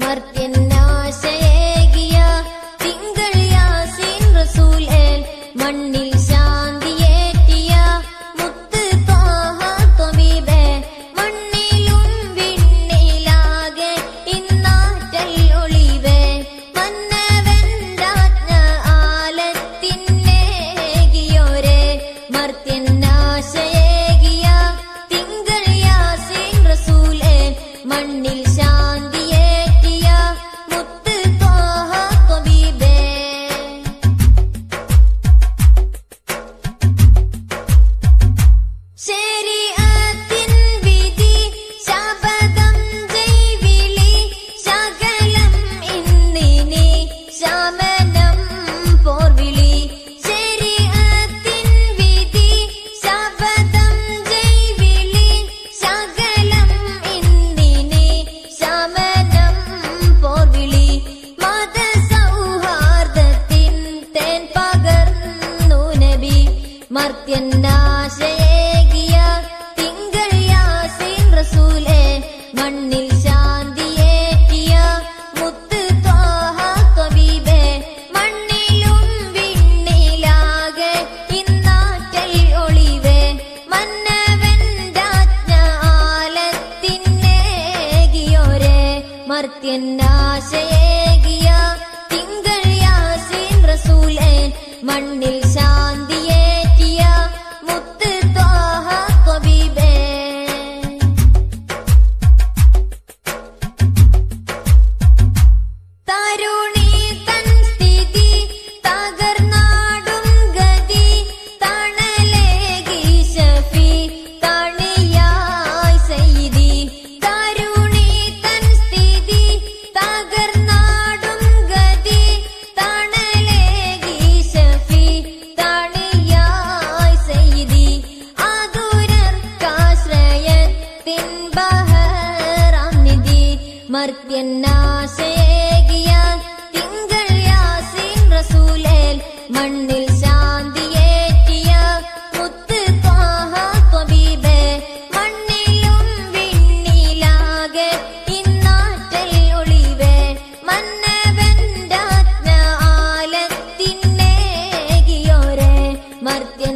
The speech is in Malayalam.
മർത്യനാശയേകിയ തിങ്കൾ യാസീൻ റസൂൽ മണ്ണിൽ ശാന്തിയേറ്റിയ മുത്ത് ത്വാഹ ത്വബീബേ മണ്ണിലും വിണ്ണിലാകെ ഇന്നാറ്റൽ ഒളിവേ മന്നവെന്റാജ്ഞ ആലത്തിന്നേകിയോരേ മർത്യനാശയേകിയ തിങ്കൾ യാസീൻ റസൂൽ മണ്ണിൽ ശാന്തിയേറ്റിയ മുത്ത് ത്വാഹ ത്വബീബേ ശരീഅത്തിൻ വിധി ശബദം ജൈവിളി ശകലം ഇന്നിനി ശമനം പോർവിളി ശരീഅത്തിൻ വിധി ശബദം ജൈവിളി ശകലം ഇന്നിനി ശമനം പോർവിളി മതസൗഹാർദ്ദത്തിൻ തേൻ പകർന്നു നബി മർത്യനാശയേകിയ തിങ്കൾ യാസീൻ റസൂൽ മണ്ണിൽ ശാന്തിയേറ്റിയ മുത്ത് ത്വാഹ ത്വബീബേ മണ്ണിലും വിണ്ണിലാകെ ഇന്നാറ്റൽ ഒളിവേ മന്നവെന്റാജ്ഞ ആലത്തിന്നേകിയോരേ മർത്യനാശയേകിയ തിങ്കൾ യാസീൻ റസൂൽ മണ്ണിൽ ശാന്തിയേറ്റിയ മുത്ത് ത്വാഹ ത്വബീബേ തരുണി തൻ സ്ഥിതി തകർന്നാടും ഗതി തണലേകി ശഫീ തണിയായി സയ്യിദി തരുണി തൻ സ്ഥിതി തകർന്നാടും ഗതി തണലേകി ശഫീ തണിയായി സയ്യിദി ആതുരർക്കാശ്രയത്തിൻ ബഹറാം നിധി മർത്യനാശയേകിയ തിങ്കൾ യാസീൻ റസൂൽ മണ്ണിൽ ശാന്തിയേറ്റിയ മുത്ത് ത്വാഹ ത്വബീബേ മണ്ണിലും വിണ്ണിലാകെ ഇന്നാറ്റൽ ഒളിവേ മന്നവെന്റാജ്ഞ ആലത്തിന്നേകിയോരേ മർത്യ